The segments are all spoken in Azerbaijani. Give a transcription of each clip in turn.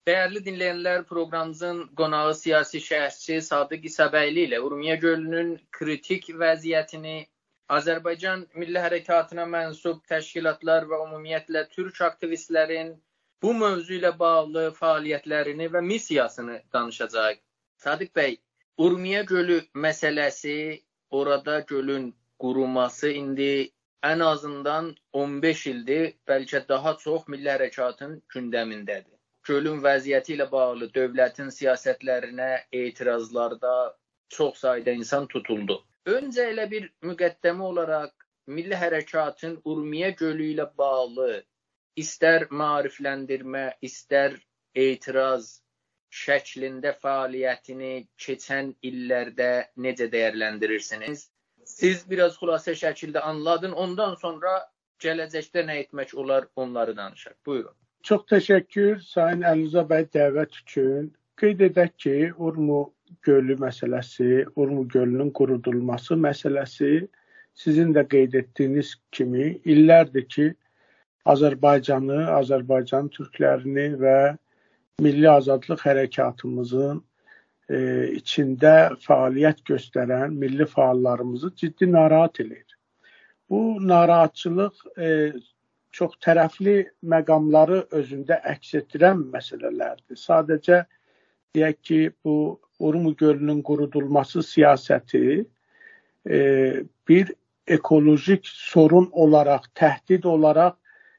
Dəyərli dinləyənlər, proqramımızın qonağı siyasi şərhçi Sadıq İsabəyli ilə Urmiya gölünün kritik vəziyyətini, Azərbaycan Milli Hərəkatına mənsub təşkilatlar və ümumiyyətlə türk aktivistlərin bu mövzu ilə bağlı fəaliyyətlərini və missiyasını danışacağıq. Sadıq bəy, Urmiya gölü məsələsi, orada gölün quruması indi ən azından 15 ildir, bəlkə daha çox Milli Hərəkatın gündəmindədir. Gölün vəziyyəti ilə bağlı dövlətin siyasətlərinə etirazlarda çox sayda insan tutuldu. Öncə elə bir müqəddəmə olaraq Milli Hərəkatın Urmiya gölü ilə bağlı istər maarifləndirmə, istər etiraz şəklində fəaliyyətini keçən illərdə necə dəyərləndirirsiniz? Siz biraz xülasə şəkildə anladın, ondan sonra gələcəkdə nə etmək olar onları danışaq. Buyurun. Çox təşəkkür Sayın Əlirza bəy dəvət üçün. Qeyd edək ki, Urmu gölü məsələsi, Urmu gölünün qurudulması məsələsi sizin də qeyd etdiyiniz kimi illərdir ki, Azərbaycanı, Azərbaycan türklərini və milli azadlıq hərəkatımızın içində fəaliyyət göstərən milli fəallarımızı ciddi narahat edir. Bu narahatçılıq çox tərəfli məqamları özündə əks etdirən məsələlərdir. Sadəcə deyək ki, bu Urmu gölünün qurudulması siyasəti bir ekolojik sorun olaraq, təhdid olaraq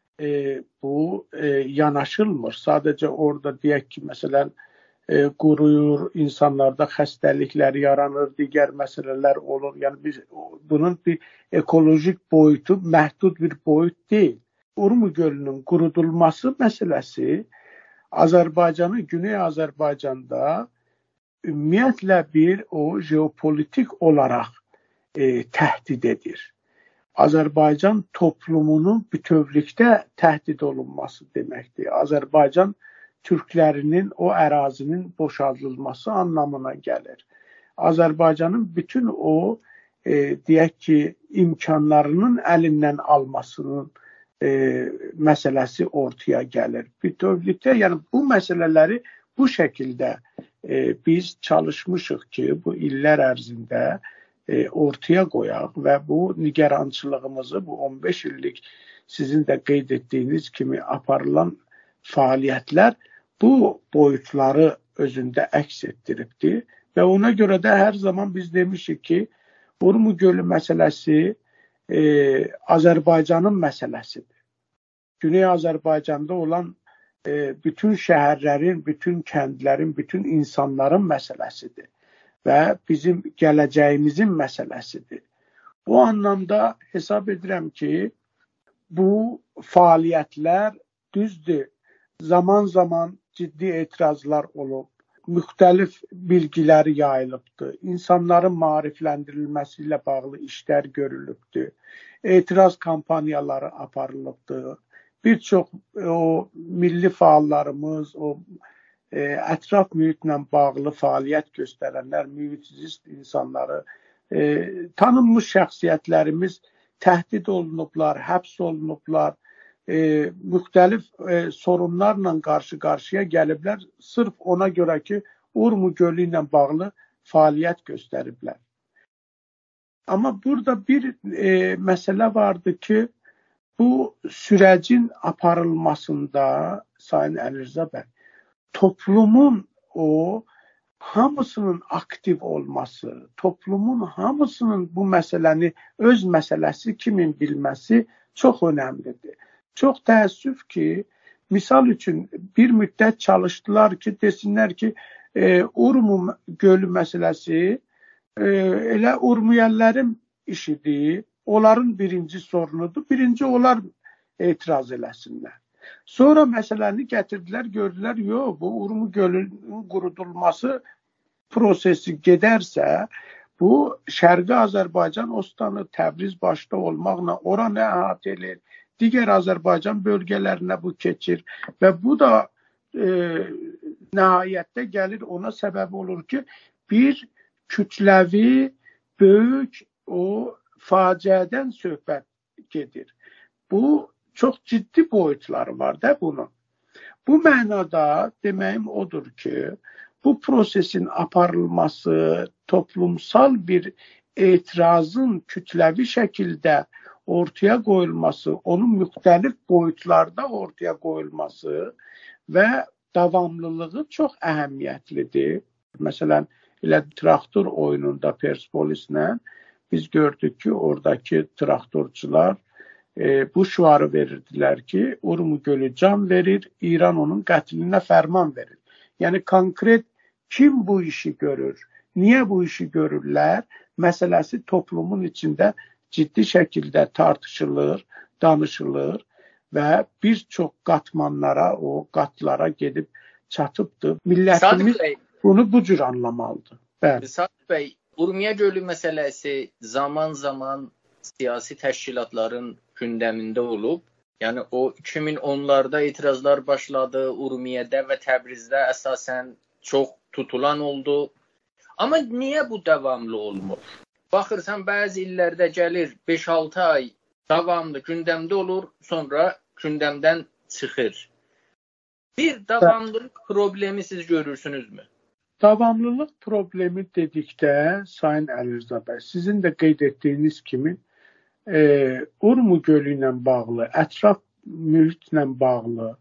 bu yanaşılmır. Sadəcə orada deyək ki, məsələn, quruyur, insanlarda xəstəliklər yaranır, digər məsələlər olur. Yəni bunun bir ekolojik boyutu məhdud bir boyut deyil. Urmu gölünün qurudulması məsələsi Azərbaycanı, Güney Azərbaycanda ümumiyyətlə bir o jeopolitik olaraq təhdid edir. Azərbaycan toplumunun bütövlükdə təhdid olunması deməkdir. Azərbaycan türklərinin o ərazinin boşaldılması anlamına gəlir. Azərbaycanın bütün o deyək ki, imkanlarının əlindən almasının məsələsi ortaya gəlir. Bütövlükdə, yəni bu məsələləri bu şəkildə biz çalışmışıq ki, bu illər ərzində ortaya qoyaq və bu nigarançılığımızı bu 15 illik sizin də qeyd etdiyiniz kimi aparılan fəaliyyətlər bu boyutları özündə əks etdiribdir və ona görə də hər zaman biz demişik ki, Urmu gölü məsələsi Azərbaycanın məsələsidir. Güney Azərbaycanda olan bütün şəhərlərin, bütün kəndlərin, bütün insanların məsələsidir və bizim gələcəyimizin məsələsidir. O anlamda hesab edirəm ki, bu fəaliyyətlər düzdür, zaman-zaman ciddi etirazlar olub, müxtəlif bilgilər yayılıbdır, insanların maarifləndirilməsi ilə bağlı işlər görülübdür, etiraz kampaniyaları aparılıbdır. Bir çox o milli fəallarımız, o ətraf mühitlə bağlı fəaliyyət göstərənlər, mühitizist insanları, tanınmış şəxsiyyətlərimiz təhdid olunublar, həbs olunublar, müxtəlif sorunlarla qarşı-qarşıya gəliblər, sırf ona görə ki, Urmu gölü ilə bağlı fəaliyyət göstəriblər. Amma burada bir məsələ vardı ki, bu sürəcin aparılmasında, Sayın Əlirza bəy, toplumun o hamısının aktiv olması, toplumun hamısının bu məsələni öz məsələsi kimin bilməsi çox önəmlidir. Çox təəssüf ki, misal üçün bir müddət çalışdılar ki, desinlər ki, Urmu gölü məsələsi elə Urmiyəllərin işidir, onların birinci sorunudur, birinci onlar etiraz eləsinlər. Sonra məsələni gətirdilər, gördülər, yox, bu Urmu gölünün qurudulması prosesi gedərsə, bu Şərqi Azərbaycan Ostanı, Təbriz başda olmaqla oranı əhatə edir, digər Azərbaycan bölgələrinə bu keçir və bu da nəhayətdə gəlir ona səbəb olur ki, bir kütləvi, böyük o faciədən söhbət gedir. Bu çox ciddi boyutları var da bunun. Bu mənada deməyim odur ki, bu prosesin aparılması, toplumsal bir etirazın kütləvi şəkildə ortaya qoyulması, onun müxtəlif boyutlarda ortaya qoyulması və davamlılığı çox əhəmiyyətlidir. Məsələn, elə traktor oyununda Persepolislə biz gördük ki, oradakı traktorçular bu şuarı verirdilər ki, Urmu gölü can verir, İran onun qətlinə fərman verir. Yəni, konkret kim bu işi görür, niyə bu işi görürlər, məsələsi toplumun içində ciddi şəkildə tartışılır, danışılır və bir çox qatmanlara, o qatlara gedib çatıbdır. Millətimiz bunu bu cür anlamalıdır. Bəli. Sadiq bəy, Urmiya gölü məsələsi zaman-zaman siyasi təşkilatların gündəmində olub. Yəni o 2010'larda etirazlar başladı, Urmiyədə və Təbrizdə əsasən çox tutulan oldu. Amma niyə bu davamlı olmur? Baxırsan, bəzi illərdə gəlir 5-6 ay davamlı gündəmdə olur, sonra gündəmdən çıxır. Bir davamlılıq problemi siz görürsünüzmü? Davamlılıq problemi dedikdə, Sayın Əlirza bəy, sizin də qeyd etdiyiniz kimi, Urmu gölü ilə bağlı, ətraf mühitlə bağlı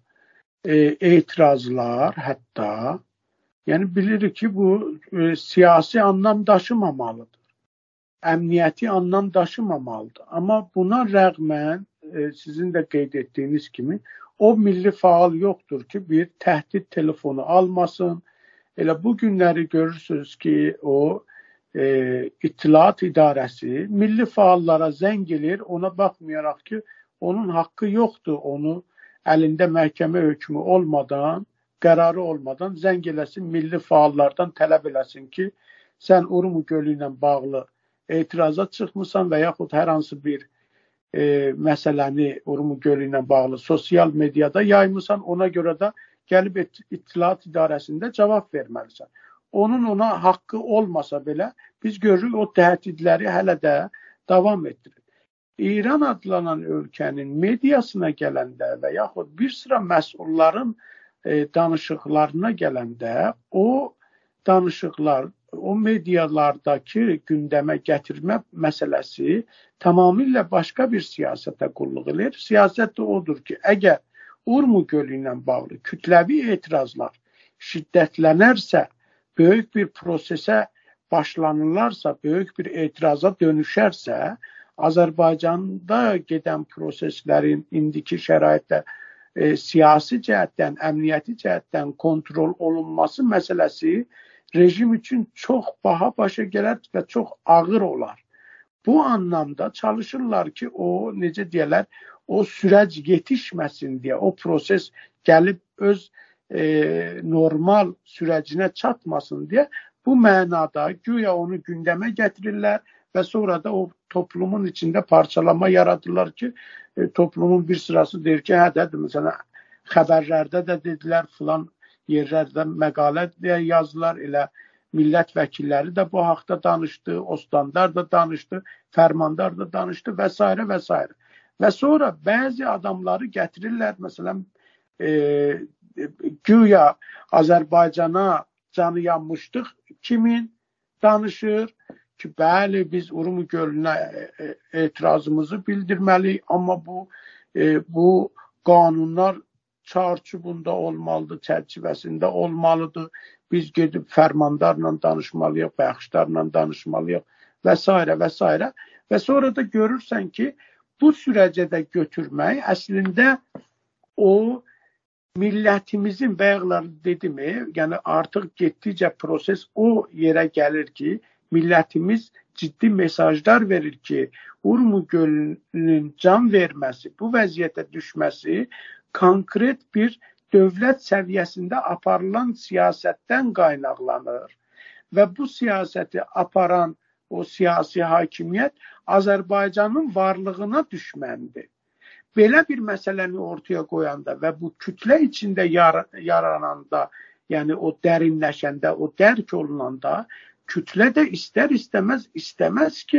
etirazlar hətta, yəni bilirik ki, bu siyasi anlam daşımamalıdır. Əmniyyəti anlam daşımamalıdır. Amma buna rəğmən, sizin də qeyd etdiyiniz kimi, o milli faal yoxdur ki, bir təhdid telefonu almasın. Elə bu günləri görürsünüz ki, o İttilaat İdarəsi milli faallara zəng edir, ona baxmayaraq ki, onun haqqı yoxdur, onu əlində məhkəmə hökmü olmadan, qərarı olmadan zəng eləsin, milli faallardan tələb eləsin ki, sən Urmu gölü ilə bağlı etiraza çıxmısan və yaxud hər hansı bir məsələni Urmu gölü ilə bağlı sosial mediada yaymısan, ona görə də gəlib İttilaat İdarəsində cavab verməlisən. Onun ona haqqı olmasa belə, biz görürük o təhdidləri hələ də davam etdirir. İran adlanan ölkənin mediasına gələndə və yaxud bir sıra məsulların danışıqlarına gələndə, o danışıqlar, o medialardakı gündəmə gətirmə məsələsi tamamilə başqa bir siyasətə qulluq edir. Siyasət də odur ki, əgər Urmu gölü ilə bağlı kütləvi etirazlar şiddətlənərsə, böyük bir prosesə başlanırlarsa, böyük bir etiraza dönüşərsə, Azərbaycanda gedən proseslərin indiki şəraitdə siyasi cəhətdən, əmniyyəti cəhətdən kontrol olunması məsələsi rejim üçün çox baha başa gələr və çox ağır olar. Bu anlamda çalışırlar ki, o, necə deyərlər, o sürəc yetişməsin deyə, o proses gəlib öz normal sürəcinə çatmasın deyə bu mənada güya onu gündəmə gətirirlər və sonra da o toplumun içində parçalama yaradırlar ki, toplumun bir sırası deyir ki, hədə, məsələn, xəbərlərdə də dedilər, filan yerlərdə məqalə yazdılar, elə millət vəkilləri də bu haqda danışdı, Ostandar da danışdı, Fərmandar da danışdı və s. və s. Və sonra bəzi adamları gətirirlər, məsələn, güya Azərbaycana canı yanmışdıq, kimin danışır ki, bəli, biz Urmu gölünə etirazımızı bildirməliyik, amma bu qanunlar çarçubunda olmalıdır, çərçivəsində olmalıdır. Biz gedib fərmandarla danışmalıyıq, bəxşdarla danışmalıyıq və s. və s. Və sonra da görürsən ki, bu sürəcədə götürmək əslində o millətimizin bəyaxları dedimi, yəni artıq getdikcə proses o yerə gəlir ki, millətimiz ciddi mesajlar verir ki, Urmu gölünün can verməsi, bu vəziyyətə düşməsi konkret bir dövlət səviyyəsində aparılan siyasətdən qaynaqlanır. Və bu siyasəti aparan o siyasi hakimiyyət Azərbaycanın varlığına düşməndir. Belə bir məsələni ortaya qoyanda və bu kütlə içində yarananda, yəni o dərinləşəndə, o dərk olunanda, kütlə də istəməz ki,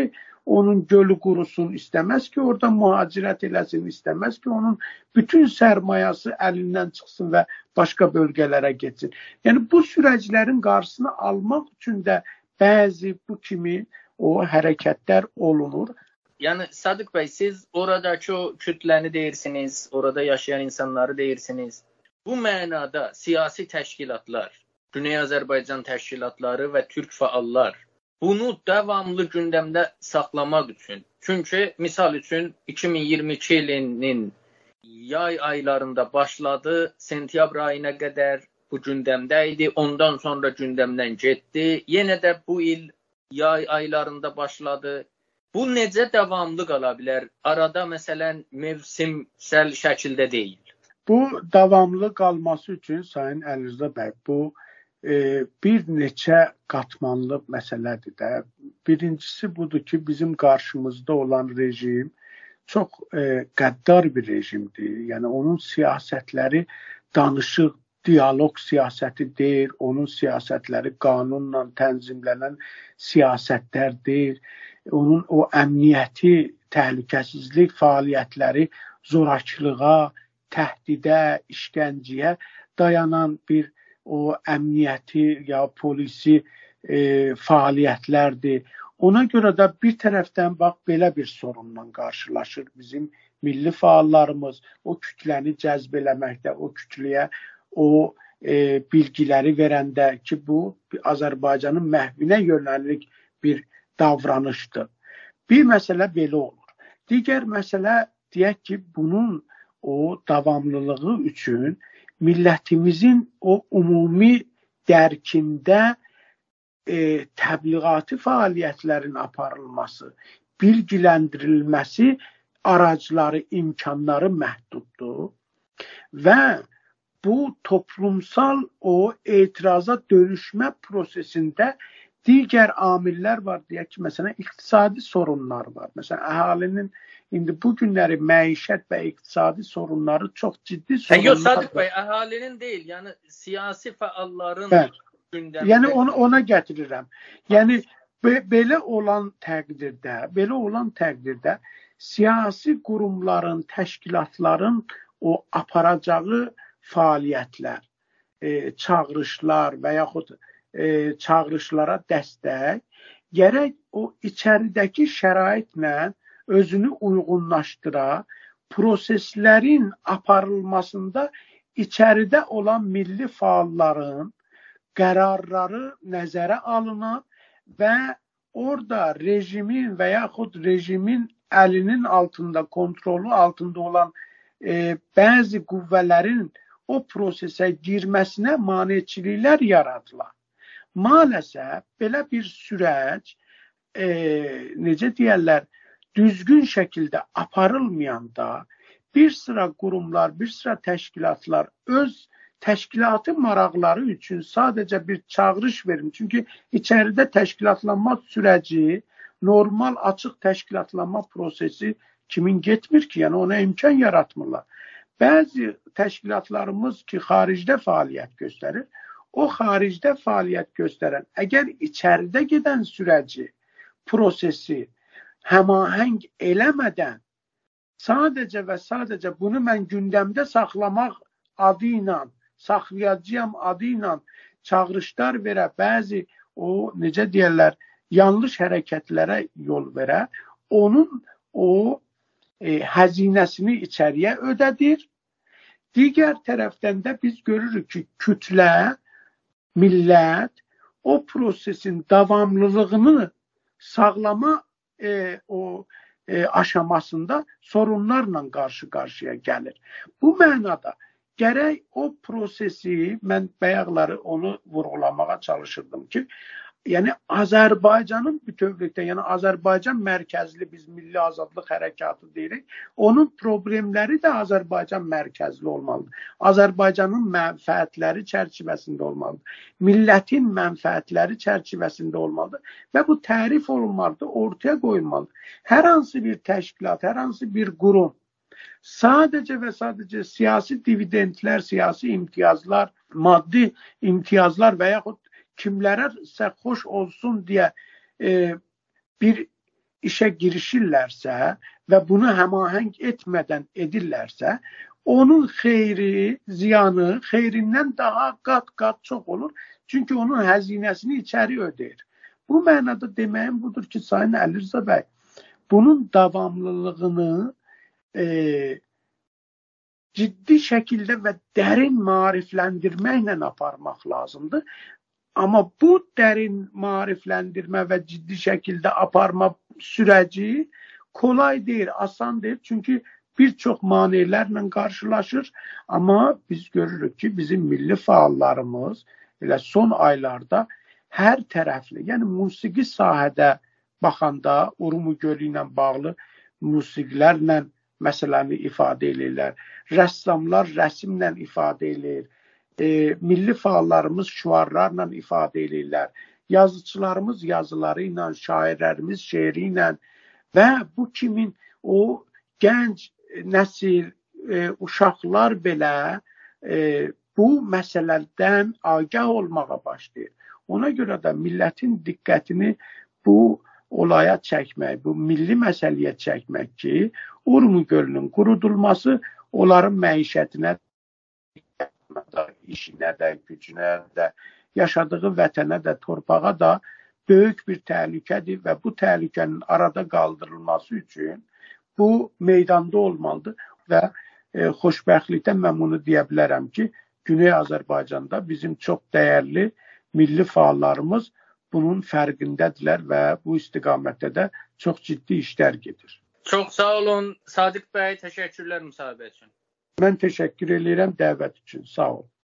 onun gölü qurusun, istəməz ki, orada mühacirət eləsin, istəməz ki, onun bütün sərmayası əlindən çıxsın və başqa bölgələrə getsin. Yəni, bu sürəclərin qarşısını almaq üçün də bəzi bu kimi o hərəkətlər olunur. Yani Sadık Bey, siz oradaki o kütləni deyirsiniz, orada yaşayan insanları deyirsiniz. Bu mənada siyasi təşkilatlar, Güney Azərbaycan təşkilatları və Türk fəallar bunu davamlı gündəmdə saxlamaq üçün. Çünki misal üçün 2022 ilinin yay aylarında başladı, sentyabr ayına qədər bu gündəmdə idi, ondan sonra gündəmdən getdi. Yenə də bu il yay aylarında başladı. Bu necə davamlı qala bilər? Arada məsələn mevsimsel şəkildə deyil. Bu davamlı qalması üçün Sayın Əlirza bəy, bu bir neçə qatmanlı məsələdir də. Birincisi budur ki, bizim qarşımızda olan rejim çox qəddar bir rejimdir. Yəni onun siyasətləri danışıq, diyalog siyasəti deyil, onun siyasətləri qanunla tənzimlənən siyasətlər deyil. Onun o əmniyyəti, təhlükəsizlik fəaliyyətləri zorakılığa, təhdidə, işgənciyə dayanan bir o əmniyyəti ya polisi fəaliyyətlərdir. Ona görə də bir tərəfdən bax belə bir sorunla qarşılaşır bizim milli fəallarımız, o kütləni cəzb eləməkdə, o kütləyə o bilgiləri verəndə ki, bu Azərbaycanın məhvinə yönəlik bir davranışdır. Bir məsələ belə olur. Digər məsələ deyək ki, bunun o davamlılığı üçün millətimizin o ümumi dərkində təbliğati fəaliyyətlərin aparılması, bilgiləndirilməsi aracları, imkanları məhduddur və bu toplumsal o etiraza dönüşmə prosesində digər amillər var, deyək ki, məsələn, iqtisadi sorunlar var. Məsələn, əhalinin indi bu günləri məişət və iqtisadi sorunları çox ciddi sorunlar. Yox, Sadık bəy, əhalinin deyil, yəni siyasi fəalların gündəmdə. Yəni ona gətirirəm. Yəni belə olan təqdirdə siyasi qurumların, təşkilatların o aparacağı fəaliyyətlər, çağırışlar və yaxud çağırışlara dəstək gərək o içəridəki şəraitlə özünü uyğunlaşdıra, proseslərin aparılmasında içəridə olan milli fəalların qərarları nəzərə alınır və orada rejimin və yaxud rejimin əlinin altında, kontrolu altında olan bəzi qüvvələrin o prosesə girməsinə maneçiliklər yaradılar. Maalesef belə bir süreç necə deyərlər, düzgün şəkildə aparılmayanda bir sıra qurumlar, bir sıra təşkilatlar öz təşkilatı maraqları üçün sadəcə bir çağırış verir. Çünki içəridə təşkilatlanma sürəci, normal açıq təşkilatlanma prosesi kimin getmir ki? Yəni ona imkan yaratmırlar. Bəzi təşkilatlarımız ki, xaricdə fəaliyyət göstərir, o xaricdə fəaliyyət göstərən, əgər içəridə gedən sürəci, prosesi həmahəng eləmədən sadəcə və sadəcə bunu mən gündəmdə saxlamaq adı ilə, saxlayacağım adı ilə çağırışlar verə, bəzi o, necə deyərlər, yanlış hərəkətlərə yol verə, onun o həzinəsini içəriyə ödədir. Digər tərəfdən də biz görürük ki, kütlə, millət o prosesin davamlılığını sağlama aşamasında sorunlarla qarşı-qarşıya gəlir. Bu mənada gərək o prosesi, mən bayaqları onu vurğulamağa çalışırdım ki, yəni Azərbaycanın bütövlükdə, yəni Azərbaycan mərkəzli biz milli azadlıq hərəkatı deyirik, onun problemləri də Azərbaycan mərkəzli olmalıdır. Azərbaycanın mənfəətləri çərçivəsində olmalıdır. Millətin mənfəətləri çərçivəsində olmalıdır və bu tərif olunmalıdır, ortaya qoyulmalıdır. Hər hansı bir təşkilat, hər hansı bir qurum sadəcə və sadəcə siyasi dividendlər, siyasi imtiyazlar, maddi imtiyazlar və yaxud kimlərə xoş olsun deyə bir işə girişirlərsə və bunu həmahəng etmədən edirlərsə, onun xeyri, ziyanı xeyrindən daha qat-qat çox olur. Çünki onun həzinəsini içəri ödəyir. Bu mənada deməyim budur ki, Sayın Əli Rza bəy, bunun davamlılığını ciddi şəkildə və dərin maarifləndirməklə aparmaq lazımdır. Amma bu dərin maarifləndirmə və ciddi şəkildə aparma sürəci kolay deyil, asan deyil. Çünki bir çox maneələrlə qarşılaşır. Amma biz görürük ki, bizim milli fəallarımız elə son aylarda hər tərəfli, yəni musiqi sahədə baxanda Urmu gölü ilə bağlı musiqilərlə məsələni ifadə edirlər. Rəssamlar rəsmlə ifadə edir. Milli fəallarımız şüarlarla ifadə edirlər. Yazıçılarımız yazıları ilə, şairlərimiz şeiri ilə və bu kimin o gənc nəsil, uşaqlar belə bu məsələdən agah olmağa başlayır. Ona görə də millətin diqqətini bu olaya çəkmək, bu milli məsələyə çəkmək ki, Urmu gölünün qurudulması onların məişətinə də, işinə də, gücünə də, yaşadığı vətənə də, torpağa da böyük bir təhlükədir və bu təhlükənin arada qaldırılması üçün bu meydanda olmalıdır və xoşbəxtlikdən mən bunu deyə bilərəm ki, Güney Azərbaycanda bizim çox dəyərli milli fəallarımız bunun fərqindədirlər və bu istiqamətdə də çox ciddi işlər gedir. Çox sağ olun Sadiq bəy, təşəkkürlər müsahibə üçün. Mən təşəkkür edirəm dəvət üçün. Sağ olun.